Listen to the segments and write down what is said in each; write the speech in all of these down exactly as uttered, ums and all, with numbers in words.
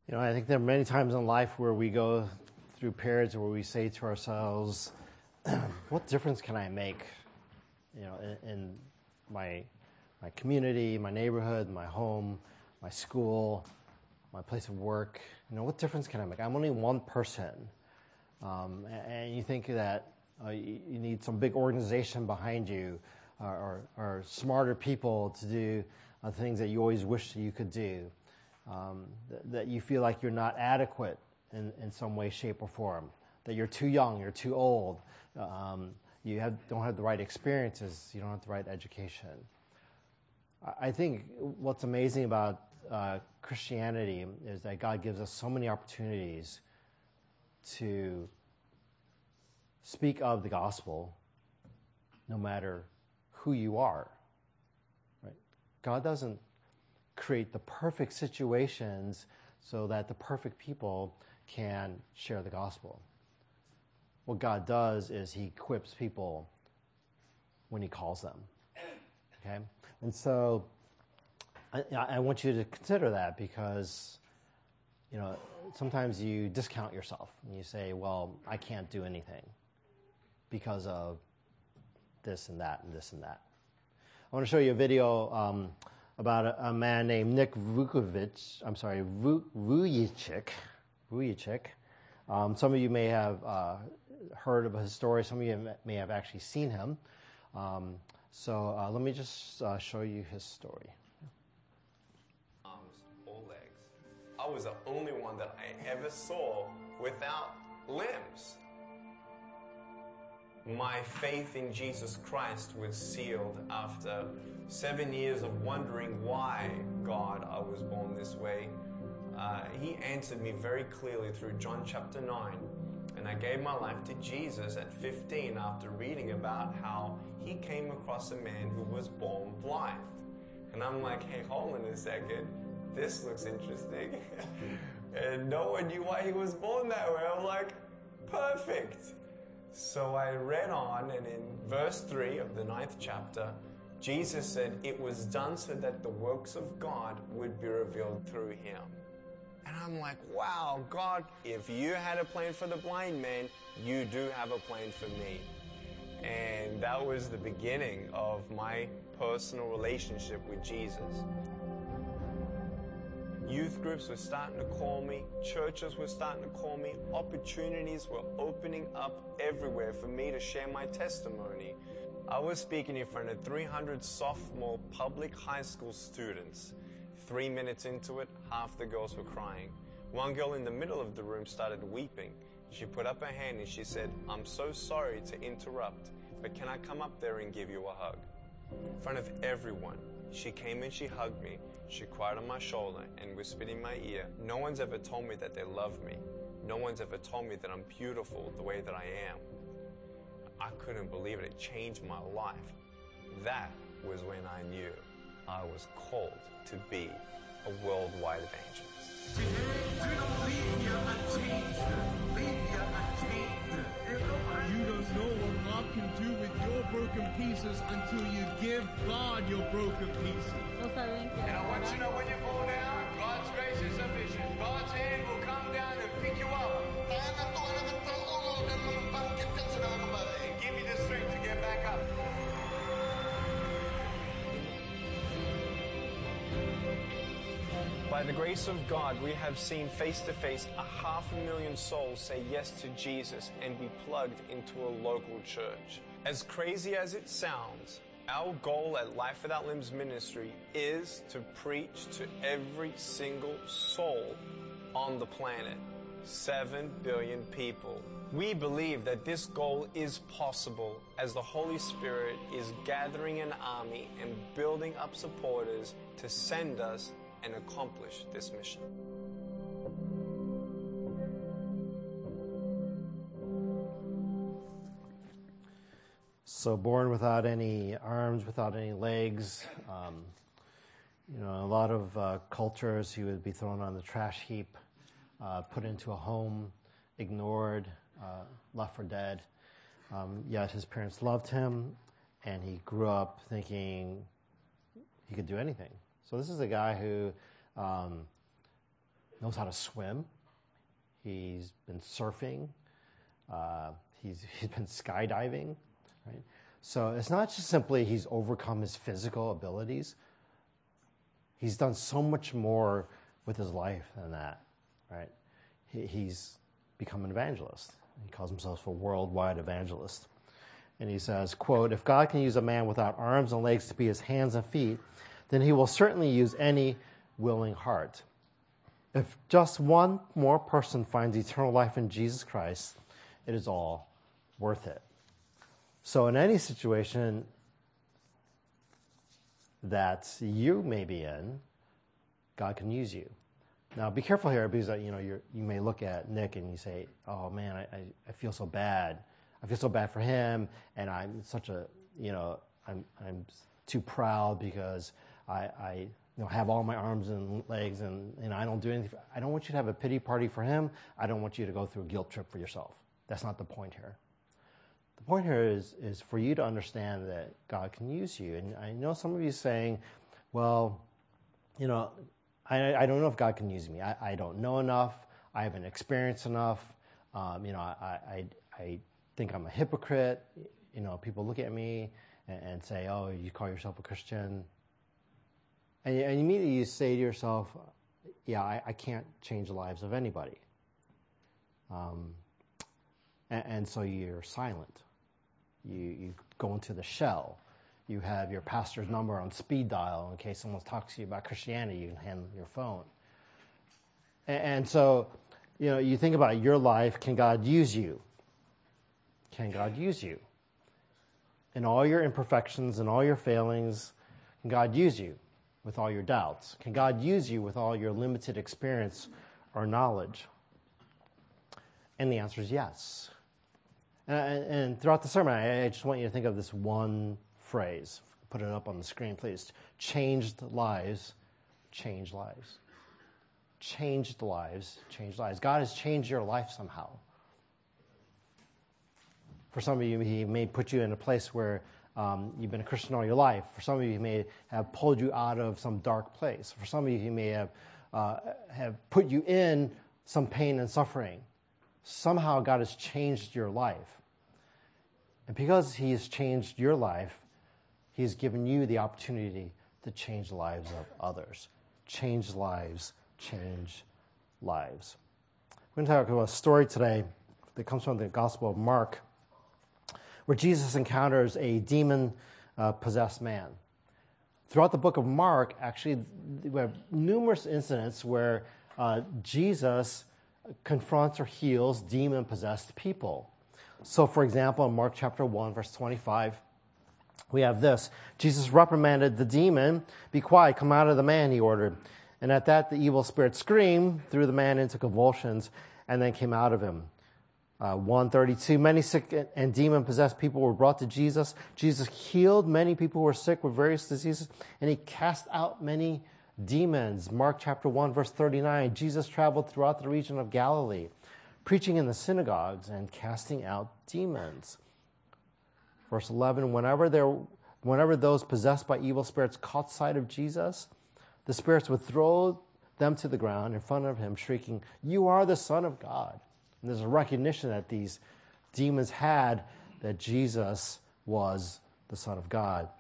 You know, I think there are many times in life where we go through periods where we say to ourselves, what difference can I make, you know, in, in my my community, my neighborhood, my home, my school, my place of work? You know, what difference can I make? I'm only one person. Um, and, and you think that uh, you, you need some big organization behind you uh, or, or smarter people to do uh, things that you always wish you could do. Um, th- that you feel like you're not adequate in, in some way, shape, or form, that you're too young, you're too old, um, you have, don't have the right experiences, you don't have the right education. I, I think what's amazing about uh, Christianity is that God gives us so many opportunities to speak of the gospel no matter who you are. Right? God doesn't create the perfect situations so that the perfect people can share the gospel. What God does is he equips people when he calls them. Okay? And so I, I want you to consider that, because, you know, sometimes you discount yourself and you say, well, I can't do anything because of this and that and this and that. I want to show you a video um, about a, a man named Nick Vukovic, I'm sorry, Vujicic. Vujicic. Um, some of you may have uh, heard of his story. Some of you may have actually seen him. Um, so uh, let me just uh, show you his story. Arms or legs. I was the only one that I ever saw without limbs. My faith in Jesus Christ was sealed after seven years of wondering why, God, I was born this way. Uh, he answered me very clearly through John chapter nine. And I gave my life to Jesus at fifteen after reading about how he came across a man who was born blind. And I'm like, hey, hold on a second. This looks interesting. And no one knew why he was born that way. I'm like, perfect. So I read on, and in verse three of the ninth chapter, Jesus said, it was done so that the works of God would be revealed through him. And I'm like, wow, God, if you had a plan for the blind man, you do have a plan for me. And that was the beginning of my personal relationship with Jesus. Youth groups were starting to call me, churches were starting to call me, opportunities were opening up everywhere for me to share my testimony. I was speaking in front of three hundred sophomore public high school students. Three minutes into it, half the girls were crying. One girl in the middle of the room started weeping. She put up her hand and she said, I'm so sorry to interrupt, but can I come up there and give you a hug? In front of everyone, she came and she hugged me. She cried on my shoulder and whispered in my ear, no one's ever told me that they love me. No one's ever told me that I'm beautiful the way that I am. I couldn't believe it. It changed my life. That was when I knew I was called to be a worldwide evangelist. You don't know what God can do with your broken pieces until you give God your broken pieces. And I want you to know when you fall down, God's grace is sufficient. God's hand will come down and pick you up. And give you the strength to get back up. By the grace of God, we have seen face-to-face a half a million souls say yes to Jesus and be plugged into a local church. As crazy as it sounds, our goal at Life Without Limbs Ministry is to preach to every single soul on the planet. Seven billion people. We believe that this goal is possible as the Holy Spirit is gathering an army and building up supporters to send us and accomplish this mission. So born without any arms, without any legs, um, you know, a lot of uh, cultures he would be thrown on the trash heap, uh, put into a home, ignored, uh, left for dead. Um, yet his parents loved him, and he grew up thinking he could do anything. So this is a guy who um, knows how to swim. He's been surfing. Uh, he's he's been skydiving, right? So it's not just simply he's overcome his physical abilities. He's done so much more with his life than that, right? He, he's become an evangelist. He calls himself a worldwide evangelist. And he says, quote, "If God can use a man without arms and legs to be his hands and feet, then he will certainly use any willing heart. If just one more person finds eternal life in Jesus Christ, it is all worth it." So in any situation that you may be in, God can use you. Now, be careful here, because you know you're, you may look at Nick and you say, "Oh man, I, I, I feel so bad. I feel so bad for him, and I'm such a you know I'm I'm too proud because I, I you know have all my arms and legs, and and I don't do anything." I don't want you to have a pity party for him. I don't want you to go through a guilt trip for yourself. That's not the point here. The point here is is for you to understand that God can use you. And I know some of you saying, "Well, you know, I, I don't know if God can use me. I, I don't know enough. I haven't experienced enough. Um, you know, I, I, I think I'm a hypocrite. You know, people look at me and, and say, 'Oh, you call yourself a Christian.'" And, and immediately you say to yourself, "Yeah, I, I can't change the lives of anybody." Um, and, and so you're silent. You, you go into the shell. You have your pastor's number on speed dial in case someone talks to you about Christianity. You can hand your phone. And, and so, you know, you think about your life. Can God use you? Can God use you? In all your imperfections and all your failings, can God use you with all your doubts? Can God use you with all your limited experience or knowledge? And the answer is yes. And, and throughout the sermon, I, I just want you to think of this one phrase. Put it up on the screen, please. Changed lives, change lives. Changed lives, change lives. God has changed your life somehow. For some of you, he may put you in a place where um, you've been a Christian all your life. For some of you, he may have pulled you out of some dark place. For some of you, he may have, uh, have put you in some pain and suffering. Somehow God has changed your life. And because he has changed your life, he has given you the opportunity to change the lives of others. Change lives, change lives. We're going to talk about a story today that comes from the Gospel of Mark, where Jesus encounters a demon-possessed uh, man. Throughout the book of Mark, actually, we have numerous incidents where uh, Jesus confronts or heals demon-possessed people. So, for example, in Mark chapter one, verse twenty-five, we have this. Jesus reprimanded the demon. "Be quiet, come out of the man," he ordered. And at that, the evil spirit screamed, threw the man into convulsions, and then came out of him. Uh, one thirty-two, many sick and demon-possessed people were brought to Jesus. Jesus healed many people who were sick with various diseases, and he cast out many demons. Mark chapter one, verse thirty-nine, Jesus traveled throughout the region of Galilee, preaching in the synagogues and casting out demons. Verse eleven, whenever there, whenever those possessed by evil spirits caught sight of Jesus, the spirits would throw them to the ground in front of him, shrieking, "You are the Son of God." And there's a recognition that these demons had that Jesus was the Son of God.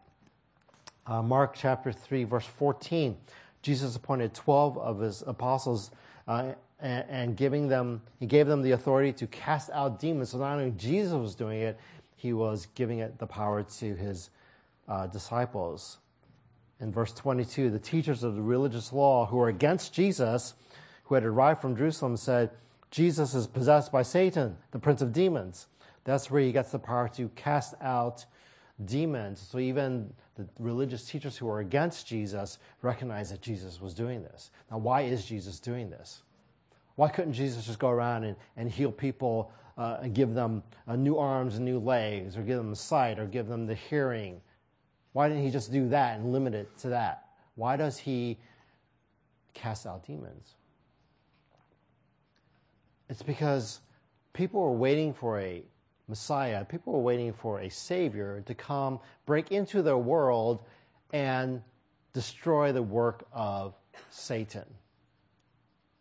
Uh, Mark chapter three, verse fourteen, Jesus appointed twelve of his apostles uh, and, and giving them, he gave them the authority to cast out demons. So not only Jesus was doing it, he was giving it the power to his uh, disciples. In verse twenty-two, the teachers of the religious law who were against Jesus, who had arrived from Jerusalem, said, "Jesus is possessed by Satan, the prince of demons." That's where he gets the power to cast out demons. So even the religious teachers who were against Jesus recognized that Jesus was doing this. Now, why is Jesus doing this? Why couldn't Jesus just go around and, and heal people uh, and give them uh, new arms and new legs, or give them sight, or give them the hearing? Why didn't he just do that and limit it to that? Why does he cast out demons? It's because people were waiting for a Messiah. People were waiting for a Savior to come, break into their world, and destroy the work of Satan.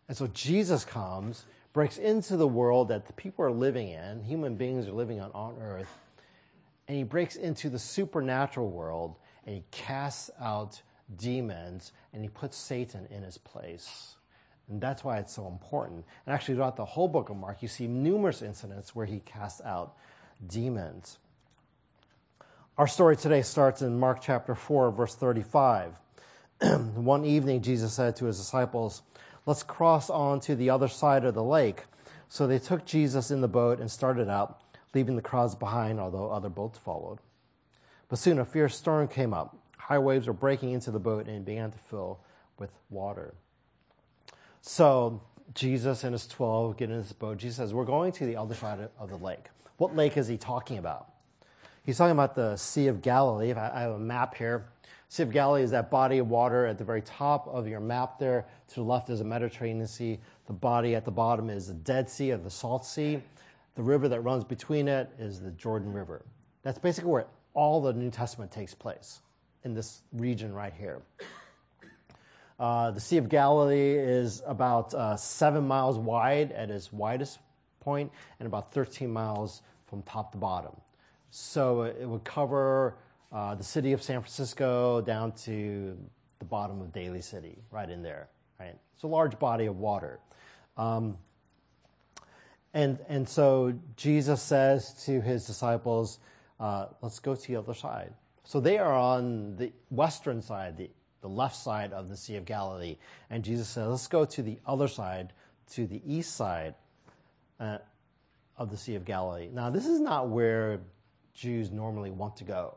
And so Jesus comes, breaks into the world that the people are living in, human beings are living on, on earth, and he breaks into the supernatural world, and he casts out demons, and he puts Satan in his place. And that's why it's so important. And actually, throughout the whole book of Mark, you see numerous incidents where he casts out demons. Our story today starts in Mark chapter four, verse thirty-five. One evening, Jesus said to his disciples, "Let's cross on to the other side of the lake." So they took Jesus in the boat and started out, leaving the crowds behind, although other boats followed. But soon a fierce storm came up. High waves were breaking into the boat, and it began to fill with water. So Jesus and his twelve get in this boat. Jesus says, we're going to the other side of the lake. What lake is he talking about? He's talking about the Sea of Galilee. I have a map here. Sea of Galilee is that body of water at the very top of your map there. To the left is the Mediterranean Sea. The body at the bottom is the Dead Sea, or the Salt Sea. The river that runs between it is the Jordan River. That's basically where all the New Testament takes place, in this region right here. Uh, the Sea of Galilee is about uh, seven miles wide at its widest point, and about thirteen miles from top to bottom. So it would cover uh, the city of San Francisco down to the bottom of Daly City, right in there. Right, it's a large body of water, um, and and so Jesus says to his disciples, uh, "Let's go to the other side." So they are on the western side, the the left side of the Sea of Galilee, and Jesus says, "Let's go to the other side, to the east side uh, of the Sea of Galilee." Now, this is not where Jews normally want to go.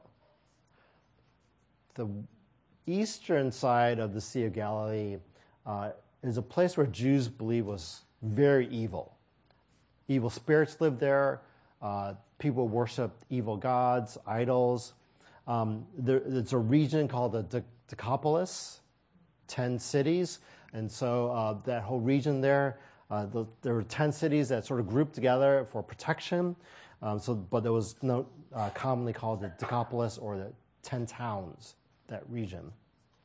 The eastern side of the Sea of Galilee uh, is a place where Jews believe was very evil. Evil spirits lived there. Uh, people worshiped evil gods, idols. Um, there, there's a region called the De- Decapolis, ten cities. And so uh, that whole region there, uh, the, there were ten cities that sort of grouped together for protection. Um, so, but there was no uh, commonly called the Decapolis, or the ten towns, that region.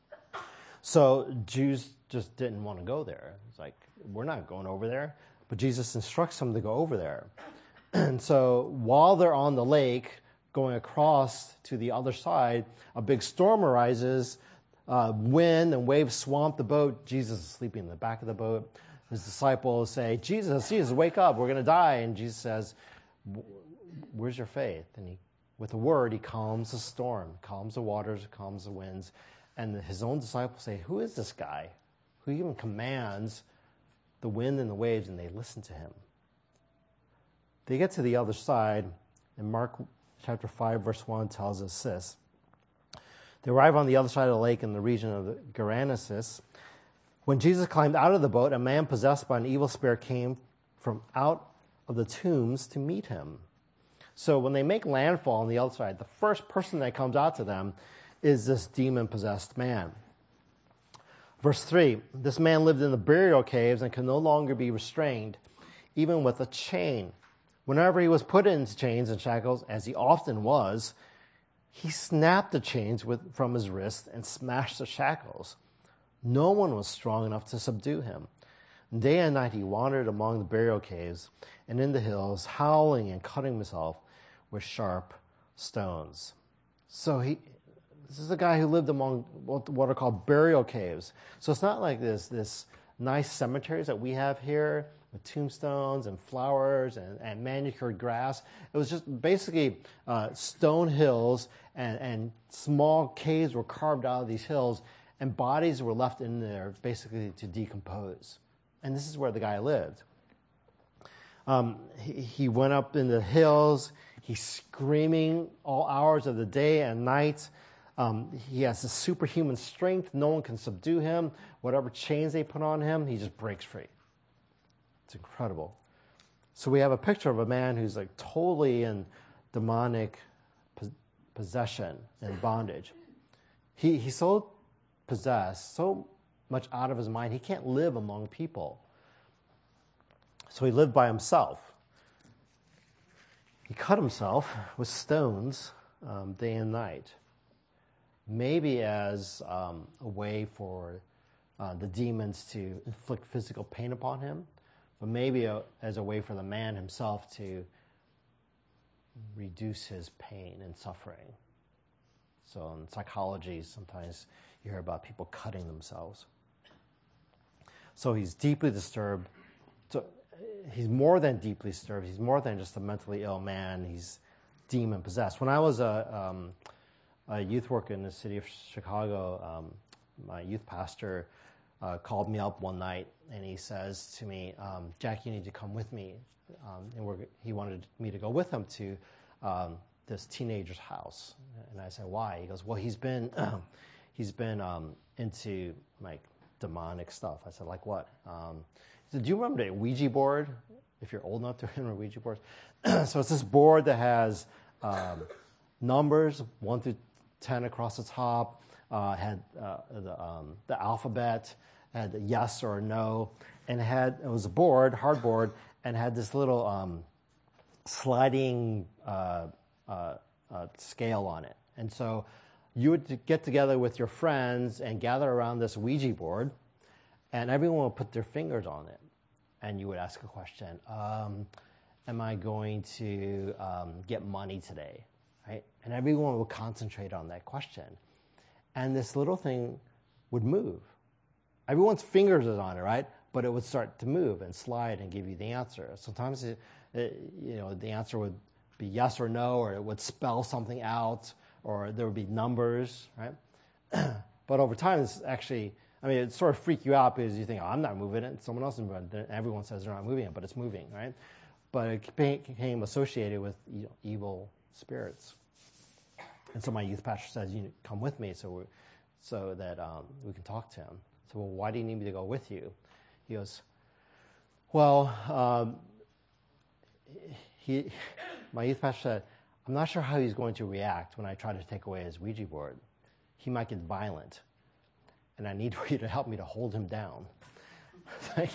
So Jews just didn't want to go there. It's like, we're not going over there. But Jesus instructs them to go over there. And so while they're on the lake, going across to the other side, a big storm arises. Uh, wind and waves swamp the boat. Jesus is sleeping in the back of the boat. His disciples say, Jesus, Jesus, wake up. We're going to die. And Jesus says, where's your faith? And he, with a word, he calms the storm, calms the waters, calms the winds. And his own disciples say, who is this guy who even commands the wind and the waves? And they listen to him. They get to the other side, and Mark chapter five, verse one tells us this. They arrive on the other side of the lake in the region of the Gerasenes. When Jesus climbed out of the boat, a man possessed by an evil spirit came from out of the tombs to meet him. So when they make landfall on the other side, the first person that comes out to them is this demon-possessed man. Verse three, this man lived in the burial caves and could no longer be restrained, even with a chain. Whenever he was put into chains and shackles, as he often was, he snapped the chains with, from his wrists and smashed the shackles. No one was strong enough to subdue him. Day and night he wandered among the burial caves and in the hills, howling and cutting himself with sharp stones. So he, this is a guy who lived among what are called burial caves. So it's not like this, this nice cemeteries that we have here with tombstones and flowers and, and manicured grass. It was just basically uh, stone hills, and, and small caves were carved out of these hills, and bodies were left in there basically to decompose. And this is where the guy lived. Um, he, he went up in the hills. He's screaming all hours of the day and night. Um, he has a superhuman strength. No one can subdue him. Whatever chains they put on him, he just breaks free. It's incredible. So we have a picture of a man who's like totally in demonic possession and bondage. He he's so possessed, so much out of his mind, he can't live among people. So he lived by himself. He cut himself with stones um, day and night, maybe as um, a way for uh, the demons to inflict physical pain upon him, but maybe a, as a way for the man himself to reduce his pain and suffering. So in psychology, sometimes you hear about people cutting themselves. So he's deeply disturbed. So he's more than deeply disturbed. He's more than just a mentally ill man. He's demon possessed. When I was a, um, a youth worker in the city of Chicago, um, my youth pastor uh, called me up one night and he says to me, um, "Jack, you need to come with me." Um, and we're, he wanted me to go with him to um, this teenager's house. And I said, "Why?" He goes, "Well, he's been he's been um, into like demonic stuff." I said, "Like what?" Um, he said, "Do you remember the Ouija board? If you're old enough to remember Ouija boards." So it's this board that has um, numbers, one through ten across the top, uh, had uh, the, um, the alphabet, had a yes or a no, and had it was a board, hard board, and had this little um, sliding uh, uh, uh, scale on it. And so you would get together with your friends and gather around this Ouija board, and everyone would put their fingers on it. And you would ask a question, um, am I going to um, get money today? Right? And everyone would concentrate on that question. And this little thing would move. Everyone's fingers is on it, right? But it would start to move and slide and give you the answer. Sometimes it, it, you know, the answer would be yes or no, or it would spell something out, or there would be numbers, right? But over time, it's actually, I mean, it sort of freak you out because you think, oh, I'm not moving it, someone else is moving it. Everyone says they're not moving it, but it's moving, right? But it became associated with, you know, evil spirits. And so my youth pastor says, "You come with me so we, so that um, we can talk to him." So, "Well, why do you need me to go with you?" He goes, "Well, um, he, my youth pastor said, I'm not sure how he's going to react when I try to take away his Ouija board. He might get violent, and I need for you to help me to hold him down." Like,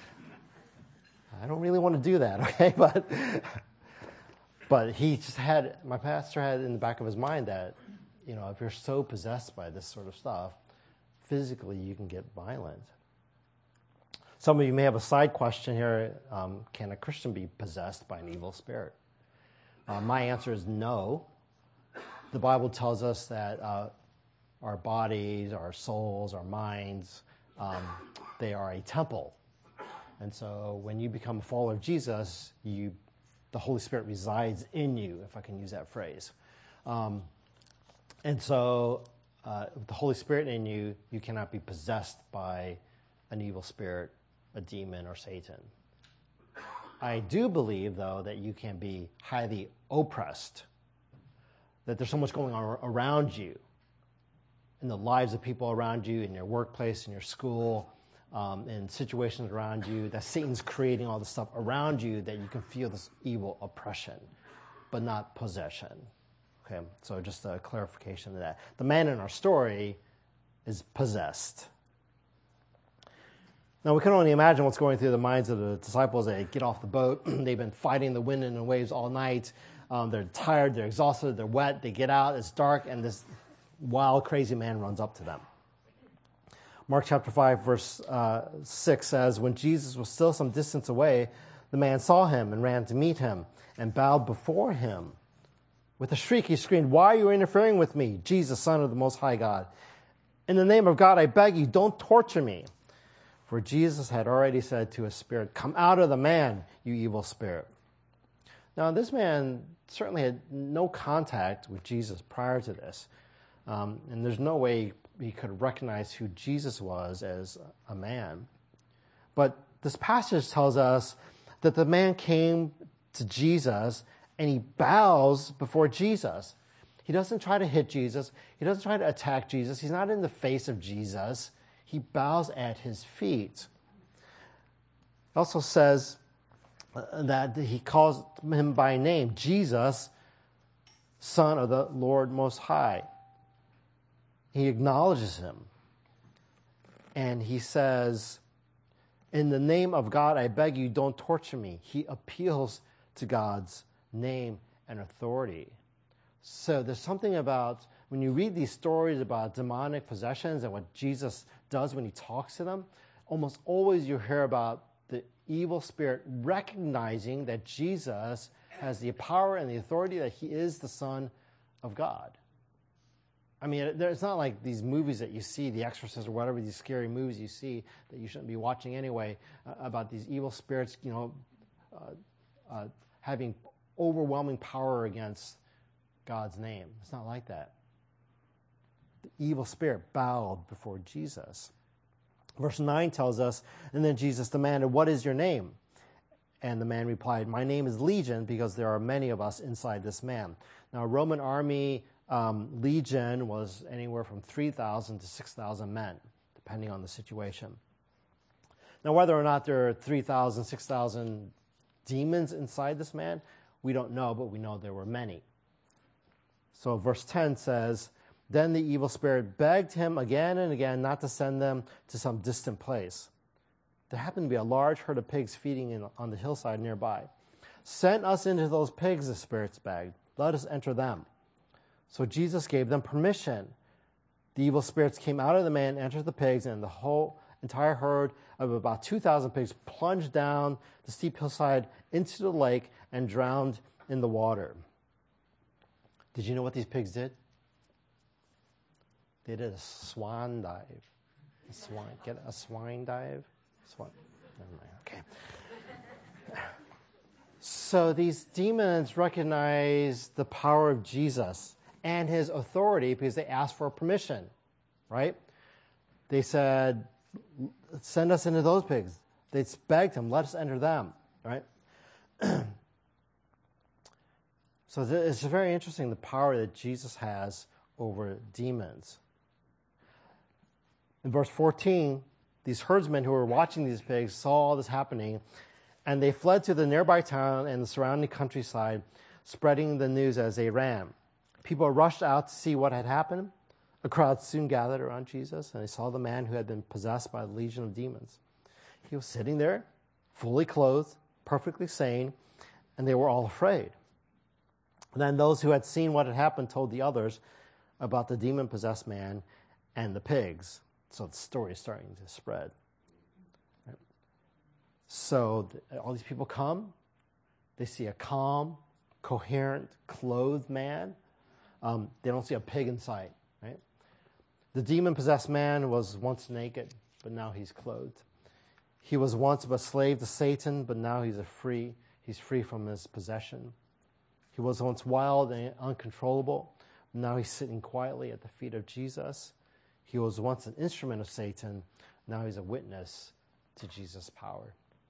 I don't really want to do that, okay? But but he just had, my pastor had in the back of his mind that, you know, if you're so possessed by this sort of stuff, physically you can get violent. Some of you may have a side question here. Um, can a Christian be possessed by an evil spirit? Uh, my answer is no. The Bible tells us that uh, our bodies, our souls, our minds, um, they are a temple. And so when you become a follower of Jesus, you, the Holy Spirit resides in you, if I can use that phrase. Um, and so uh, with the Holy Spirit in you, you cannot be possessed by an evil spirit, a demon, or Satan. I do believe, though, that you can be highly oppressed, that there's so much going on around you, in the lives of people around you, in your workplace, in your school, um, in situations around you, that Satan's creating all this stuff around you that you can feel this evil oppression, but not possession. Okay, so just a clarification of that. The man in our story is possessed. Now, we can only imagine what's going through the minds of the disciples. They get off the boat. They've been fighting the wind and the waves all night. Um, they're tired. They're exhausted. They're wet. They get out. It's dark, and this wild, crazy man runs up to them. Mark chapter five, verse uh, six says, "When Jesus was still some distance away, the man saw him and ran to meet him and bowed before him. With a shriek, he screamed, 'Why are you interfering with me, Jesus, Son of the Most High God? In the name of God, I beg you, don't torture me.' For Jesus had already said to his spirit, 'Come out of the man, you evil spirit.'" Now, this man certainly had no contact with Jesus prior to this. Um, and there's no way he could recognize who Jesus was as a man. But this passage tells us that the man came to Jesus and he bows before Jesus. He doesn't try to hit Jesus. He doesn't try to attack Jesus. He's not in the face of Jesus. He bows at his feet. It also says that he calls him by name, Jesus, Son of the Lord Most High. He acknowledges him. And he says, "In the name of God, I beg you, don't torture me." He appeals to God's name and authority. So there's something about, when you read these stories about demonic possessions and what Jesus does when he talks to them, almost always you hear about the evil spirit recognizing that Jesus has the power and the authority, that he is the Son of God. I mean, it's not like these movies that you see, The Exorcist or whatever, these scary movies you see that you shouldn't be watching anyway, uh, about these evil spirits, you know, uh, uh, having overwhelming power against God's name. It's not like that. The evil spirit bowed before Jesus. Verse nine tells us, and then Jesus demanded, "What is your name?" And the man replied, "My name is Legion, because there are many of us inside this man." Now, a Roman army um, legion was anywhere from three thousand to six thousand men, depending on the situation. Now, whether or not there are three thousand, six thousand demons inside this man, we don't know, but we know there were many. So verse ten says, "Then the evil spirit begged him again and again not to send them to some distant place. There happened to be a large herd of pigs feeding in, on the hillside nearby. 'Send us into those pigs,' the spirits begged. 'Let us enter them.' So Jesus gave them permission. The evil spirits came out of the man, entered the pigs, and the whole entire herd of about two thousand pigs plunged down the steep hillside into the lake and drowned in the water." Did you know what these pigs did? They did a swan dive. A swan, get a swine dive? Swan. Never mind. Okay. So these demons recognize the power of Jesus and his authority because they asked for permission, right? They said, "Send us into those pigs." They begged him, "Let us enter them," right? So it's very interesting, the power that Jesus has over demons. In verse fourteen, these herdsmen who were watching these pigs saw all this happening, and they fled to the nearby town and the surrounding countryside, spreading the news as they ran. People rushed out to see what had happened. A crowd soon gathered around Jesus, and they saw the man who had been possessed by a legion of demons. He was sitting there, fully clothed, perfectly sane, and they were all afraid. And then those who had seen what had happened told the others about the demon-possessed man and the pigs. So the story is starting to spread. Right? So the, all these people come. They see a calm, coherent, clothed man. Um, they don't see a pig in sight. Right? The demon-possessed man was once naked, but now he's clothed. He was once a slave to Satan, but now he's a free. He's free from his possession. He was once wild and uncontrollable. Now he's sitting quietly at the feet of Jesus. He was once an instrument of Satan. Now he's a witness to Jesus' power.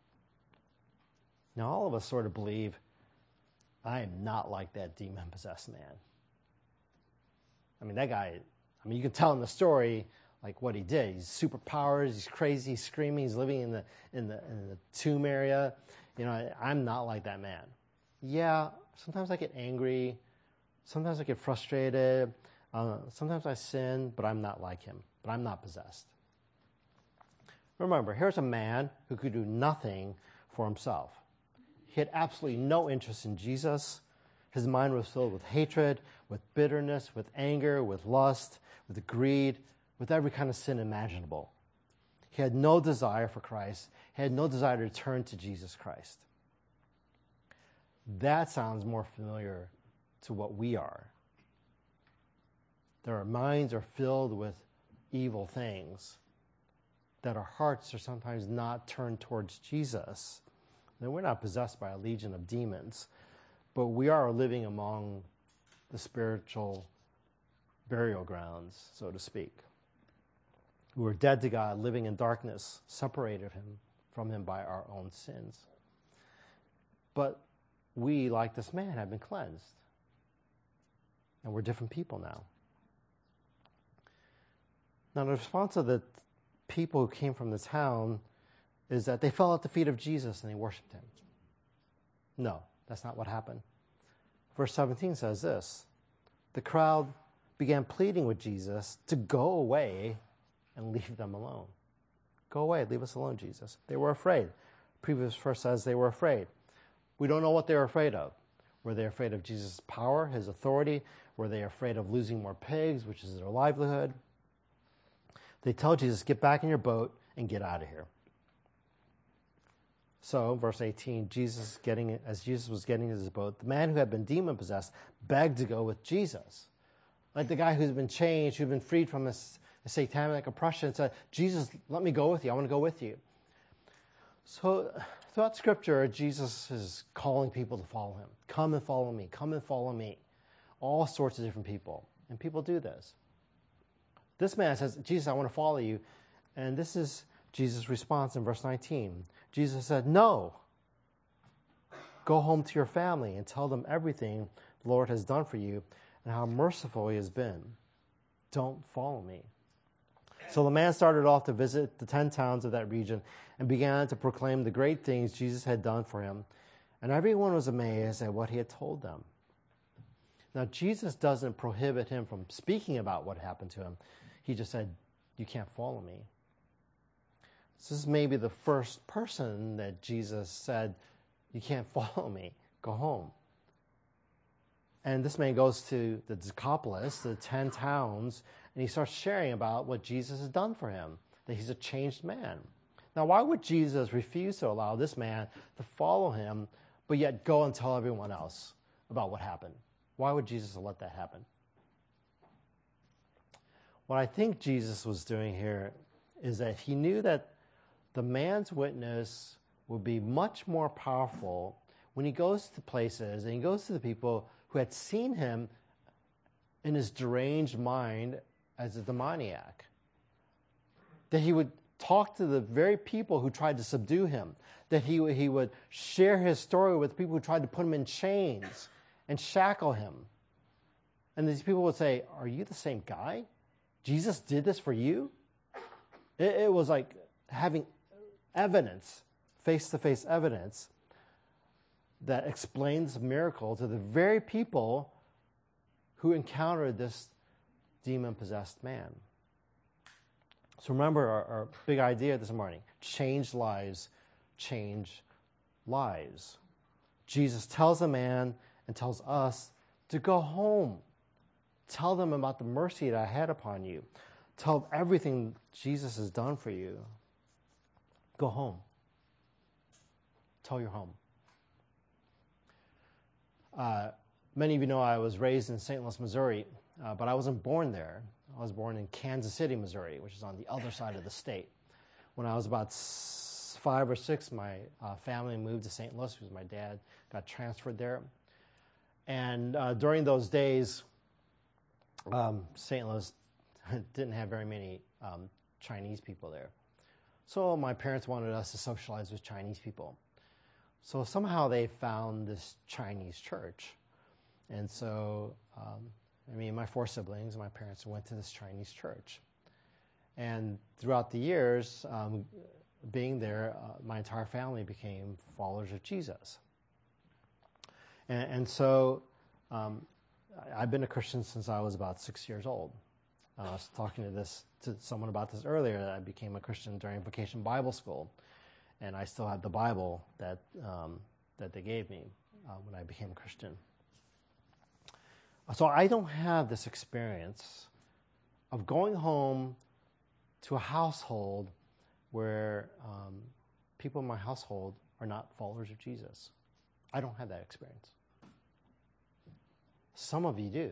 Now all of us sort of believe, I am not like that demon-possessed man. I mean, that guy, I mean, you can tell in the story like what he did. He's superpowers, he's crazy, he's screaming, he's living in the, in the, in the tomb area. You know, I'm not like that man. Yeah, sometimes I get angry. Sometimes I get frustrated. Uh, sometimes I sin, but I'm not like him. But I'm not possessed. Remember, here's a man who could do nothing for himself. He had absolutely no interest in Jesus. His mind was filled with hatred, with bitterness, with anger, with lust, with greed, with every kind of sin imaginable. He had no desire for Christ. He had no desire to turn to Jesus Christ. That sounds more familiar to what we are. That our minds are filled with evil things, that our hearts are sometimes not turned towards Jesus. Now, we're not possessed by a legion of demons, but we are living among the spiritual burial grounds, so to speak. We were dead to God, living in darkness, separated him from him by our own sins. But we, like this man, have been cleansed. And we're different people now. Now, the response of the people who came from the town is that they fell at the feet of Jesus and they worshiped him. No, that's not what happened. Verse seventeen says this: the crowd began pleading with Jesus to go away and leave them alone. Go away, leave us alone, Jesus. They were afraid. Previous verse says they were afraid. We don't know what they were afraid of. Were they afraid of Jesus' power, his authority? Were they afraid of losing more pigs, which is their livelihood? They tell Jesus, get back in your boat and get out of here. So, verse eighteen, Jesus getting as Jesus was getting into his boat, the man who had been demon-possessed begged to go with Jesus. Like the guy who's been changed, who's been freed from this satanic oppression, said, Jesus, let me go with you. I want to go with you. So, throughout Scripture, Jesus is calling people to follow him. Come and follow me. Come and follow me. All sorts of different people. And people do this. This man says, Jesus, I want to follow you. And this is Jesus' response in verse nineteen. Jesus said, no. Go home to your family and tell them everything the Lord has done for you and how merciful he has been. Don't follow me. So the man started off to visit the ten towns of that region and began to proclaim the great things Jesus had done for him. And everyone was amazed at what he had told them. Now, Jesus doesn't prohibit him from speaking about what happened to him. He just said, you can't follow me. This is maybe the first person that Jesus said, you can't follow me. Go home. And this man goes to the Decapolis, the ten towns, and he starts sharing about what Jesus has done for him, that he's a changed man. Now, why would Jesus refuse to allow this man to follow him, but yet go and tell everyone else about what happened? Why would Jesus let that happen? What I think Jesus was doing here is that he knew that the man's witness would be much more powerful when he goes to places and he goes to the people who had seen him in his deranged mind as a demoniac. That he would talk to the very people who tried to subdue him. That he, he would share his story with people who tried to put him in chains and shackle him. And these people would say, are you the same guy? Jesus did this for you? It, it was like having evidence, face-to-face evidence, that explains the miracle to the very people who encountered this demon-possessed man. So remember our, our big idea this morning. Change lives, change lives. Jesus tells a man and tells us to go home. Tell them about the mercy that I had upon you. Tell them everything Jesus has done for you. Go home. Tell your home. Uh, many of you know I was raised in Saint Louis, Missouri, uh, but I wasn't born there. I was born in Kansas City, Missouri, which is on the other side of the state. When I was about s- five or six, my uh, family moved to Saint Louis because my dad got transferred there. And uh, during those days, um, Saint Louis didn't have very many um, Chinese people there. So my parents wanted us to socialize with Chinese people. So somehow they found this Chinese church. And so, um, I mean, my four siblings and my parents went to this Chinese church. And throughout the years, um, being there, uh, my entire family became followers of Jesus. And, and so um, I've been a Christian since I was about six years old. Uh, I was talking to this to someone about this earlier, that I became a Christian during Vacation Bible School. And I still have the Bible that um, that they gave me uh, when I became a Christian. So I don't have this experience of going home to a household where um, people in my household are not followers of Jesus. I don't have that experience. Some of you do.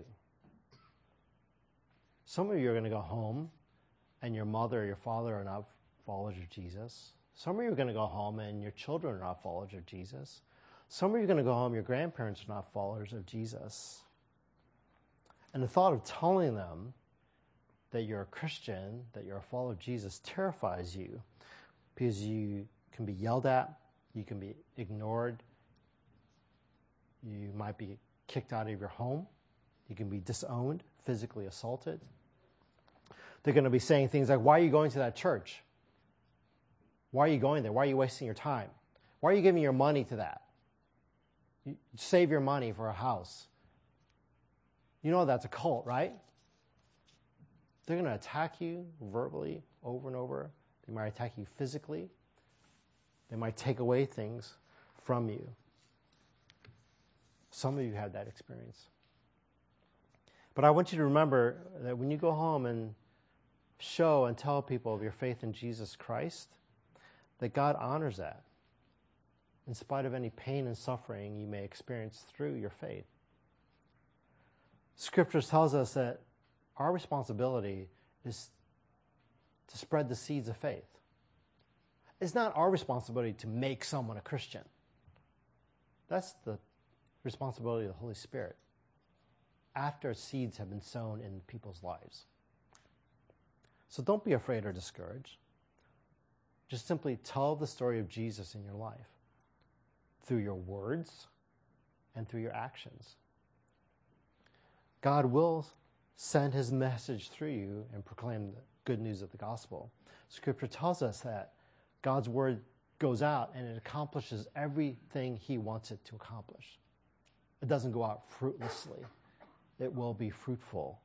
Some of you are going to go home and your mother or your father are not followers of Jesus. Some of you are going to go home and your children are not followers of Jesus. Some of you are going to go home, your grandparents are not followers of Jesus. And the thought of telling them that you're a Christian, that you're a follower of Jesus, terrifies you because you can be yelled at, you can be ignored, you might be kicked out of your home, you can be disowned, physically assaulted. They're going to be saying things like, why are you going to that church? Why are you going there? Why are you wasting your time? Why are you giving your money to that? You save your money for a house. You know that's a cult, right? They're going to attack you verbally over and over. They might attack you physically. They might take away things from you. Some of you had that experience. But I want you to remember that when you go home and show and tell people of your faith in Jesus Christ, that God honors that, in spite of any pain and suffering you may experience through your faith. Scripture tells us that our responsibility is to spread the seeds of faith. It's not our responsibility to make someone a Christian. That's the responsibility of the Holy Spirit after seeds have been sown in people's lives. So don't be afraid or discouraged. Just simply tell the story of Jesus in your life through your words and through your actions. God will send his message through you and proclaim the good news of the gospel. Scripture tells us that God's word goes out and it accomplishes everything he wants it to accomplish. It doesn't go out fruitlessly. It will be fruitful.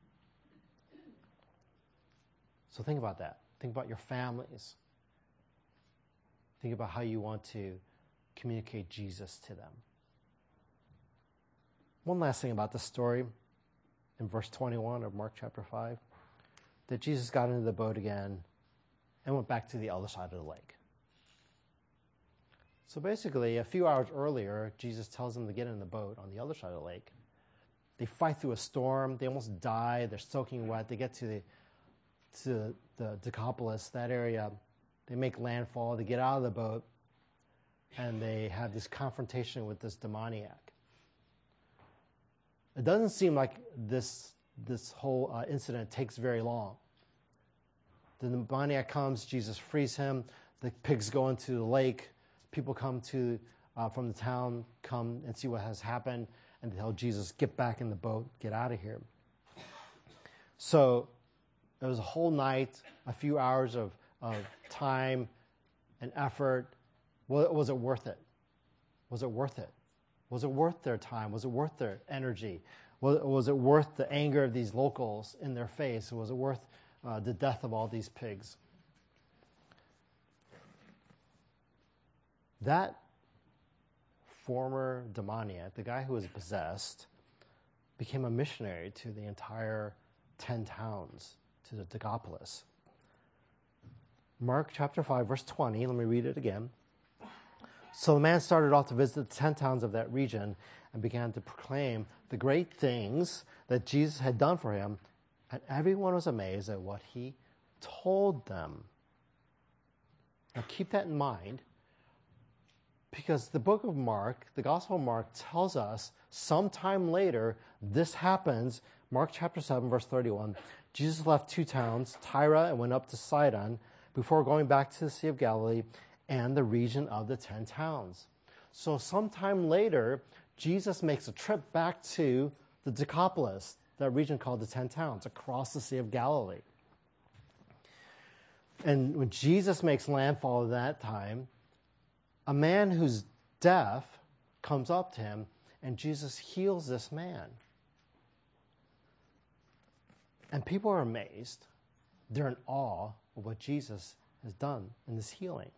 So think about that. Think about your families. Think about how you want to communicate Jesus to them. One last thing about the story in verse twenty-one of Mark chapter five, that Jesus got into the boat again and went back to the other side of the lake. So basically, a few hours earlier, Jesus tells them to get in the boat on the other side of the lake. They fight through a storm. They almost die. They're soaking wet. They get to the to the Decapolis, that area. They make landfall. They get out of the boat, and they have this confrontation with this demoniac. It doesn't seem like this this whole uh, incident takes very long. The demoniac comes. Jesus frees him. The pigs go into the lake. People come to uh, from the town, come and see what has happened, and tell Jesus, get back in the boat, get out of here. So it was a whole night, a few hours of, of time and effort. Was, was it worth it? Was it worth it? Was it worth their time? Was it worth their energy? Was, was it worth the anger of these locals in their face? Was it worth uh, the death of all these pigs? That former demoniac, the guy who was possessed, became a missionary to the entire ten towns, to the Decapolis. Mark chapter five, verse twenty, let me read it again. So the man started off to visit the ten towns of that region and began to proclaim the great things that Jesus had done for him, and everyone was amazed at what he told them. Now keep that in mind, because the book of Mark, the Gospel of Mark, tells us sometime later this happens. Mark chapter seven, verse thirty-one. Jesus left two towns, Tyre, and went up to Sidon, before going back to the Sea of Galilee and the region of the ten towns. So sometime later, Jesus makes a trip back to the Decapolis, that region called the ten towns, across the Sea of Galilee. And when Jesus makes landfall at that time, a man who's deaf comes up to him, and Jesus heals this man. And people are amazed. They're in awe of what Jesus has done in this healing.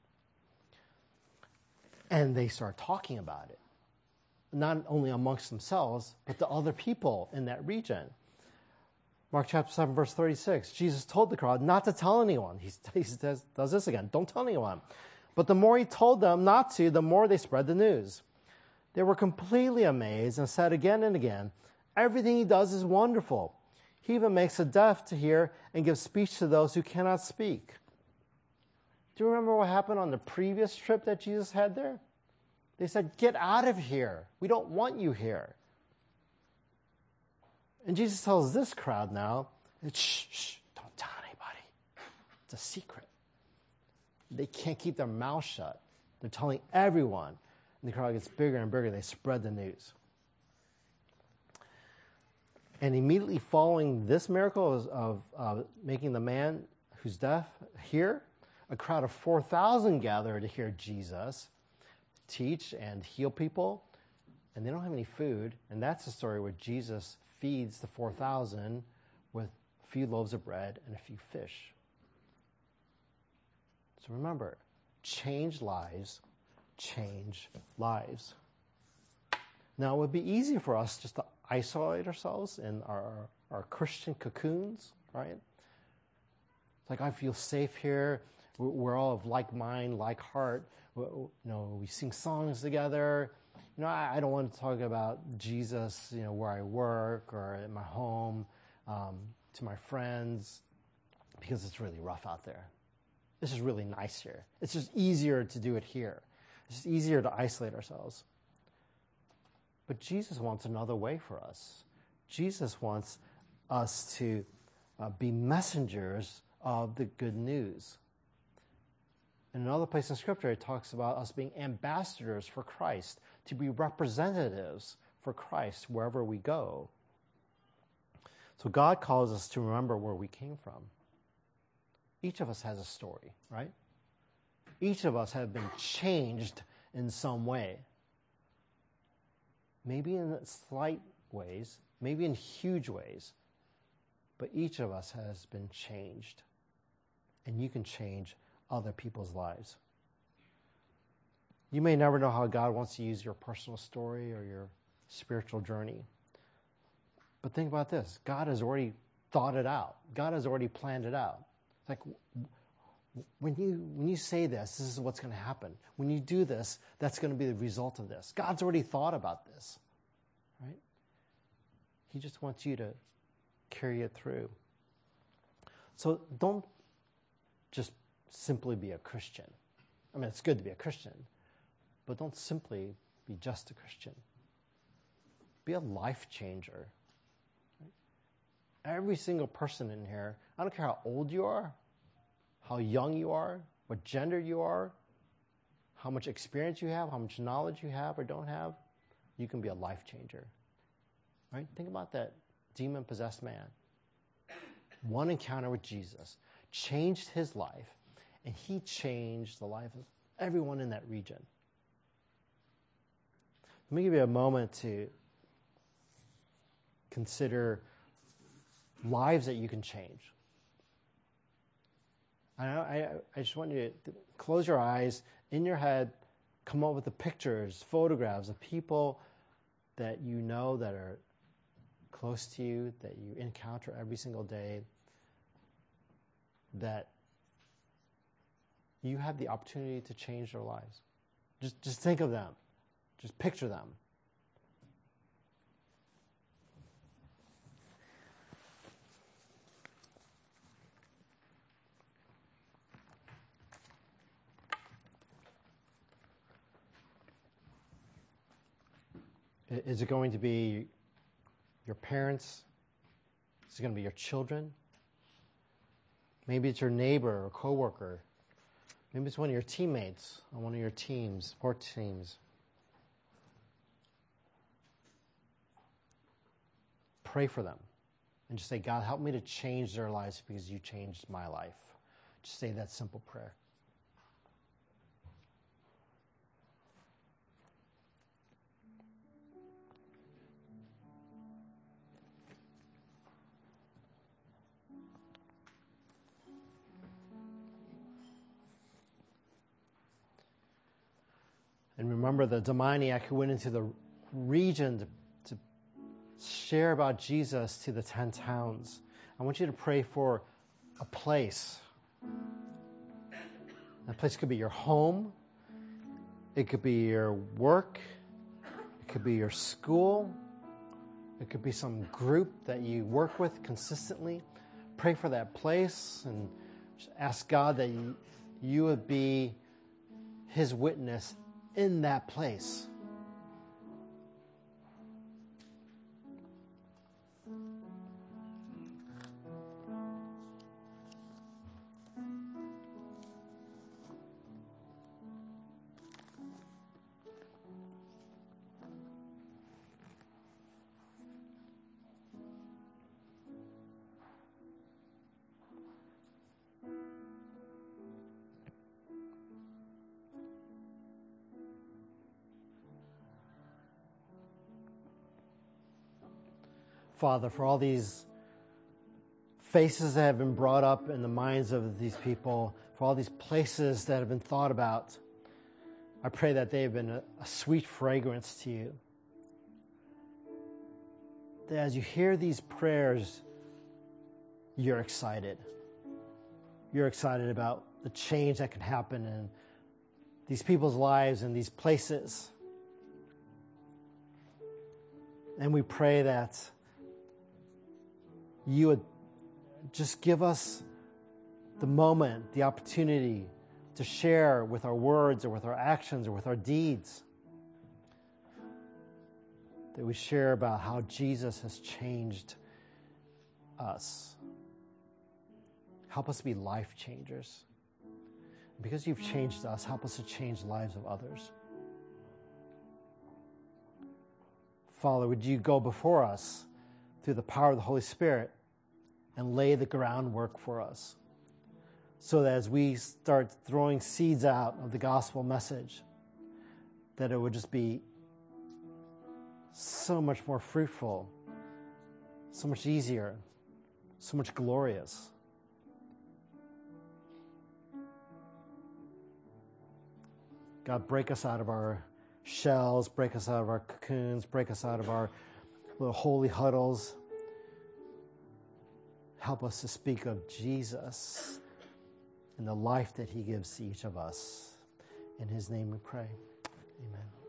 And they start talking about it, not only amongst themselves, but the other people in that region. Mark chapter seven, verse thirty-six, Jesus told the crowd not to tell anyone. He, he does, does this again, don't tell anyone. But the more he told them not to, the more they spread the news. They were completely amazed and said again and again, everything he does is wonderful. He even makes the deaf to hear and gives speech to those who cannot speak. Do you remember what happened on the previous trip that Jesus had there? They said, get out of here. We don't want you here. And Jesus tells this crowd now, shh, shh, don't tell anybody. It's a secret. They can't keep their mouth shut. They're telling everyone. And the crowd gets bigger and bigger. They spread the news. And immediately following this miracle of, of uh, making the man who's deaf hear, a crowd of four thousand gathered to hear Jesus teach and heal people. And they don't have any food. And that's the story where Jesus feeds the four thousand with a few loaves of bread and a few fish. So remember, change lives, change lives. Now, it would be easy for us just to isolate ourselves in our, our Christian cocoons, right? It's like, I feel safe here. We're, we're all of like mind, like heart. We, you know, we sing songs together. You know, I, I don't want to talk about Jesus, you know, where I work or at my home, um, to my friends, because it's really rough out there. This is really nice here. It's just easier to do it here. It's just easier to isolate ourselves. But Jesus wants another way for us. Jesus wants us to uh, be messengers of the good news. In another place in Scripture, it talks about us being ambassadors for Christ, to be representatives for Christ wherever we go. So God calls us to remember where we came from. Each of us has a story, right? Each of us have been changed in some way. Maybe in slight ways, maybe in huge ways, but each of us has been changed. And you can change other people's lives. You may never know how God wants to use your personal story or your spiritual journey. But think about this. God has already thought it out. God has already planned it out. It's like, when you, when you say this, this is what's going to happen. When you do this, that's going to be the result of this. God's already thought about this, right? He just wants you to carry it through. So don't just simply be a Christian. I mean, it's good to be a Christian, but don't simply be just a Christian. Be a life changer. Right? Every single person in here, I don't care how old you are, how young you are, what gender you are, how much experience you have, how much knowledge you have or don't have, you can be a life changer. Right? Think about that demon-possessed man. One encounter with Jesus changed his life, and he changed the life of everyone in that region. Let me give you a moment to consider lives that you can change. I, I, I just want you to close your eyes, in your head, come up with the pictures, photographs of people that you know that are close to you, that you encounter every single day, that you have the opportunity to change their lives. Just, just think of them. Just picture them. Is it going to be your parents? Is it going to be your children? Maybe it's your neighbor or coworker. Maybe it's one of your teammates on one of your teams, sport teams. Pray for them and just say, God, help me to change their lives because you changed my life. Just say that simple prayer. And remember the demoniac who went into the region to, to share about Jesus to the ten towns. I want you to pray for a place. That place could be your home. It could be your work. It could be your school. It could be some group that you work with consistently. Pray for that place and ask God that you, you would be His witness in that place. Father, for all these faces that have been brought up in the minds of these people, for all these places that have been thought about, I pray that they have been a, a sweet fragrance to you. That as you hear these prayers, you're excited. you're excited about the change that can happen in these people's lives and these places. And we pray that you would just give us the moment, the opportunity to share with our words or with our actions or with our deeds. That we share about how Jesus has changed us. Help us to be life changers. Because you've changed us, help us to change the lives of others. Father, would you go before us through the power of the Holy Spirit and lay the groundwork for us, so that as we start throwing seeds out of the gospel message, that it would just be so much more fruitful, so much easier, so much glorious. God, break us out of our shells, break us out of our cocoons, break us out of our little holy huddles. Help us to speak of Jesus and the life that he gives to each of us. In his name we pray. Amen.